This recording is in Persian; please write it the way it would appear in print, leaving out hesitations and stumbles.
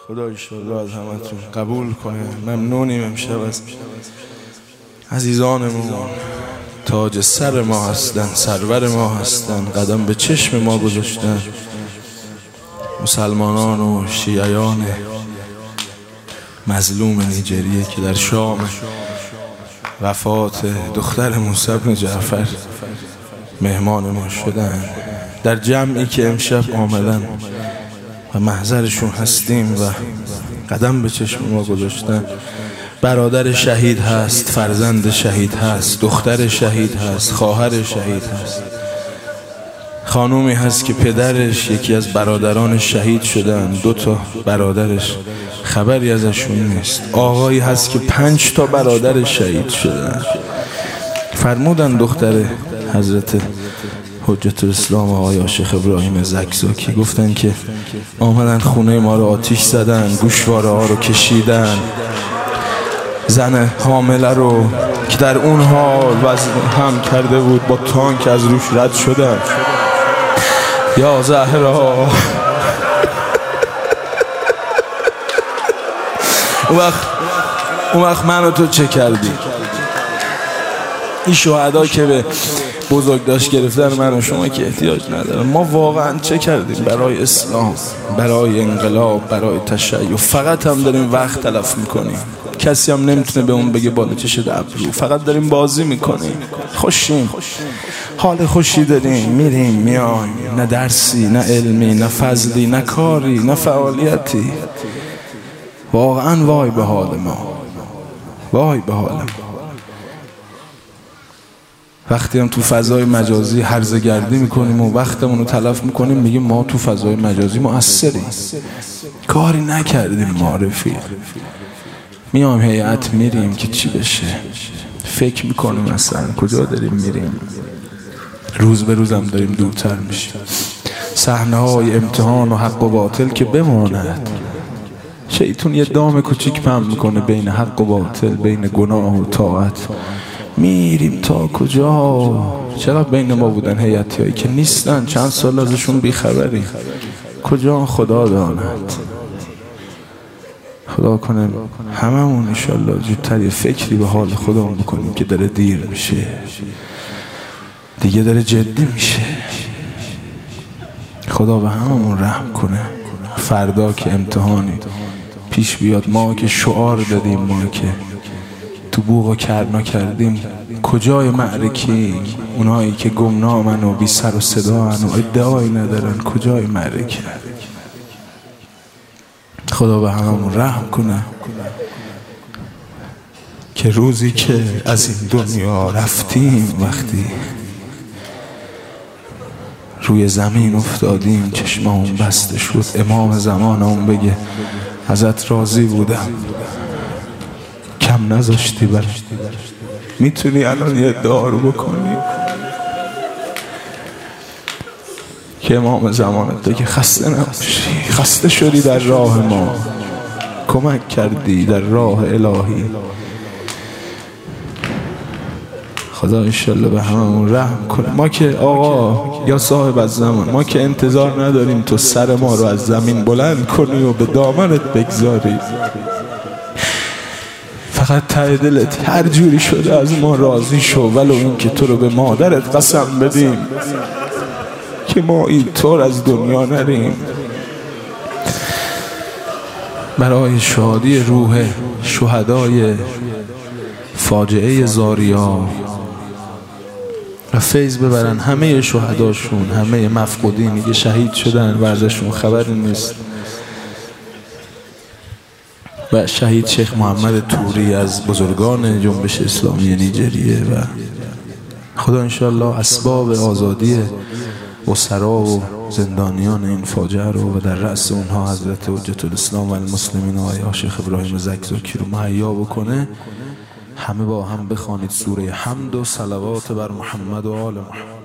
خدا ایشالله از همتون قبول کنه. ممنونیم امشب از عزیزانمون، تاج سر ما هستن، سرور ما هستن، قدم به چشم ما گذاشتن، مسلمانان و شیعیان مظلوم نیجریه که در شام وفات دختر موسی بن جعفر مهمان ما شدن، در جمعی که امشب آمدن و محضرشون هستیم و قدم به چشم ما گذاشتن. برادر شهید هست، فرزند شهید هست، دختر شهید هست، خواهر شهید هست، خانومی هست که پدرش یکی از برادران شهید شدن، 2 تا برادرش خبری ازشون نیست. آقایی هست که 5 تا برادر شهید شدن. فرمودن دختر حضرت حجت الاسلام آقای شیخ ابراهیم زکزاکی، گفتن که آمدن خونه ما رو آتیش زدن، گوشواره ها رو کشیدن، زن حامله رو که در اون حال وزن هم کرده بود با تانک از روش رد شدن. یا زهرا اون وقت من و تو چه کردی؟ این شهدا که به بزرگداشت گرفتن من و شما که احتیاج ندارم. ما واقعا چه کردیم برای اسلام، برای انقلاب، برای تشیع؟ فقط هم داریم وقت تلف میکنیم. کسی هم نمیتونه به اون بگه بالا چشت ابرو. فقط داریم بازی میکنیم، خوشیم، حال خوشی داریم، میریم میایم، نه درسی، نه علمی، نه فضلی، نه کاری، نه فعالیتی. واقعا وای به حال ما، وای به حال ما. وقتی هم تو فضای مجازی هرزگردی میکنیم و وقتمون رو تلف میکنیم، میگیم ما تو فضای مجازی مؤثریم. کاری نکردیم ما رفیق. میام هیئت میریم که چی بشه، فکر میکنیم مثلا کجا داریم میریم، روز به روزم داریم دورتر میشیم. صحنه های امتحان و حق و باطل که بماند، شیطون یه دام کوچیک پهن میکنه بین حق و باطل، بین گناه و طاعت. میریم تا کجا؟ چرا بین ما بودن هیئتی هایی که نیستن، چند سال ازشون بیخبریم. کجا؟ خدا داند. خدا کنه هممون انشالله زودتر یه فکری به حال خودمون بکنیم که داره دیر میشه، دیگه داره جدی میشه. خدا به هممون رحم کنه. فردا که امتحانی پیش بیاد، ما که شعار دادیم، ما که تو بوق و کرنا کردیم، کجای معرکه؟ اونایی که گمنامن و بی سر و صدا هن و ادعایی ندارن، کجای معرکه؟ خدا به هممون رحم کنه که روزی که از این دنیا رفتیم، وقتی روی زمین افتادیم، چشممون بسته شد، امام زمانمون بگه ازت راضی بودم، کم نذاشتی برام. میتونی الان یه ادعا رو بکنی که امام زمانت بگه خسته نباشی، خسته شدی در راه ما، کمک کردی در راه الهی. خدا انشالله به هممون رحم کنه. ما که آقا یا صاحب از زمان، ما که انتظار نداریم تو سر ما رو از زمین بلند کنی و به دامنت بگذاری. فقط ته دلت هر جوری شده از ما راضی شو، ولو این که تو رو به مادرت قسم بدیم که ما اینطور از دنیا نریم. برای شادی روح شهدای فاجعه زاریا و فیض ببرن همه شهداشون، همه مفقودینی که شهید شدن و ازشون خبری نیست، و شهید شیخ محمد توری از بزرگان جنبش اسلامی نیجریه. و خدا انشالله اسباب آزادی اسرا و زندانیان این فاجعه رو و در رأس اونها حضرت حجت الاسلام و المسلمین آقای شیخ ابراهیم زکزاکی رو مهیا بکنه. همه با هم بخوانید سوره حمد و صلوات بر محمد و آل محمد.